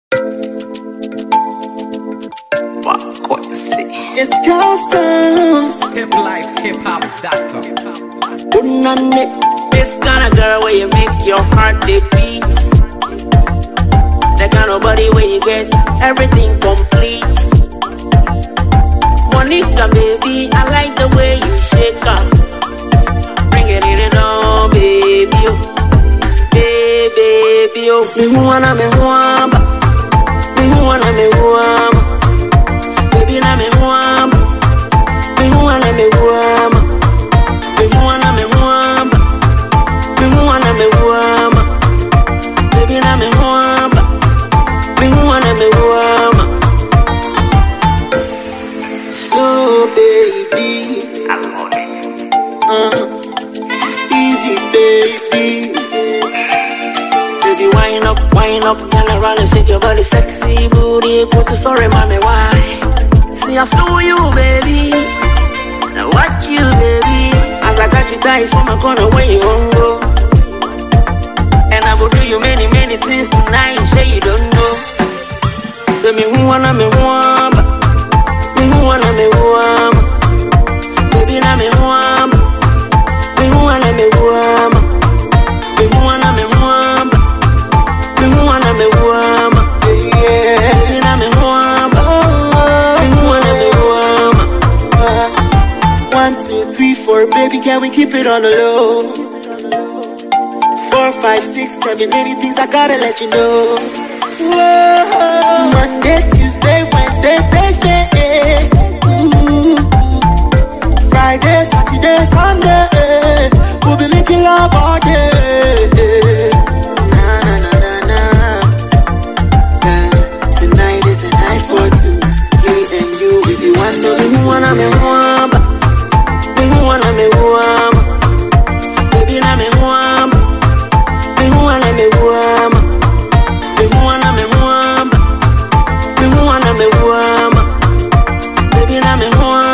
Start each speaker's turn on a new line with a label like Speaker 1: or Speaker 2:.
Speaker 1: It's customs.
Speaker 2: Hip life, hip hop, doctor.
Speaker 3: This kind of girl where you make your heart beat. That kind of body where you get everything complete. Monica, baby, I like the way you shake up. Bring it on, baby, oh. Hey, baby, oh. Me wanna, me wanna. Me wanna, me wanna. Baby, na me wanna. Me wanna, me wanna. Me wanna, me wanna. Me wanna, me wanna. Baby, na me wanna. Me wanna, me wanna.
Speaker 1: Slow, baby.
Speaker 3: I love it.
Speaker 1: Easy, baby.
Speaker 3: Baby, wind up, turn around and shake your body, sexy booty. Put your story, mommy, why? See, I flew you, baby. Now watch you, baby. As I got you tight from my corner where you won't go. And I will do you many, many things tonight. Say you don't know. Say me who wanna, me wanna. Me who wanna, me wanna. Baby, na me wanna. Me who wanna, me wanna. Me who wanna, me wanna. Me who wanna, me wanna. Baby, na me wanna. Me who wanna, me wanna.
Speaker 1: 1, 2, 3, 4, baby, can we keep it on the low? 4, 5, 6, 7, 8 things I gotta let you know. Whoa. Monday, Tuesday, Wednesday, Thursday. Ooh. Friday, Saturday, Sunday. We'll be making love all day. Nah, nah, nah, nah, nah. Tonight is a night for two. Me and you, we be one
Speaker 3: Me
Speaker 1: of
Speaker 3: who wanna, me wanna. Me who wanna, me wanna. Baby, na me wanna. Me who wanna, me wanna. Me who wanna, me wanna. Me who wanna, me wanna. Baby, na me wanna.